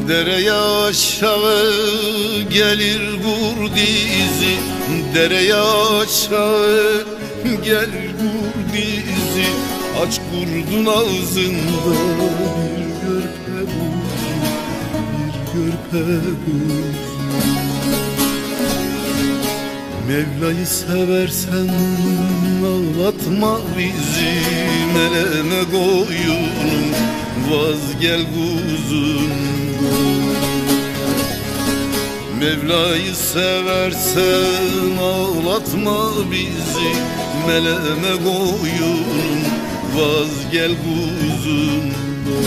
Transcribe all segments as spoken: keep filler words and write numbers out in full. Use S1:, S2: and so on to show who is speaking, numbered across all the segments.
S1: Dereye aşağı gelir gur dizi, dereye aşağı gelir gur dizi. Aç kurdun ağzında bir görpe buzu, bir görpe buzu. Mevla'yı seversen ağlatma bizi, meleme koyunum vaz gel kuzundan. Mevla'yı seversen ağlatma bizi, meleme koyunum vaz gel kuzundan.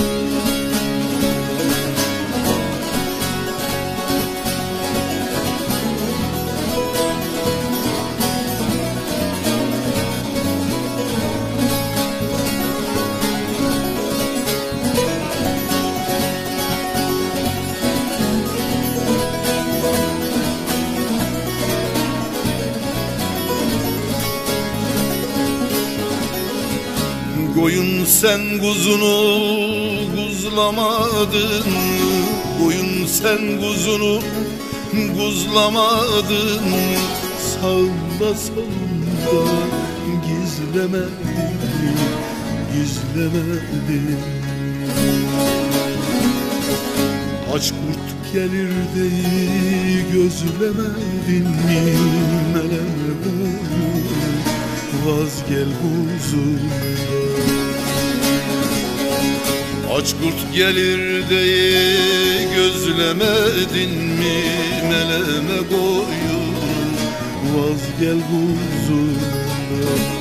S1: Koyun sen kuzunu kuzlamadın, koyun sen kuzunu kuzlamadın. Sağında solunda gizlemedin, gizlemedin. Aç kurt gelir diye gözlemedin mi? Meleme boyun vaz gel kuzundan. Aç kurt gelir diye gözlemedin mi? Meleme koyun vaz gel kuzundan.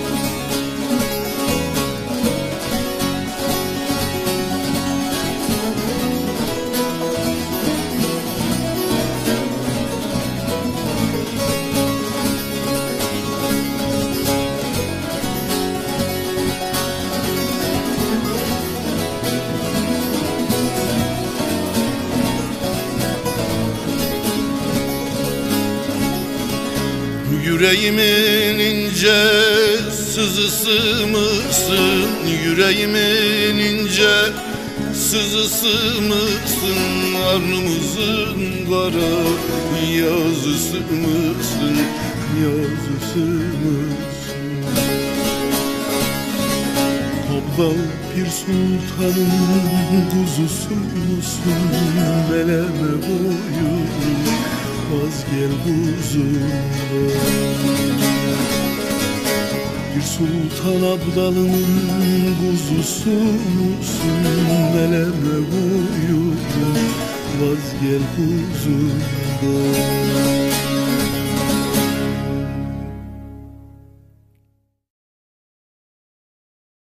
S1: Yüreğimin ince sızısı mısın? Yüreğimin ince sızısı mısın? Alnımızın kara yazısı mısın? Yazısı mısın? Topal Pir Sultan'ın kuzusu musun? Meleme boyun vaz gel kuzundan. Bir Sultan Abdal'ın kuzusu musun? Meleme boyun vaz gel kuzundan.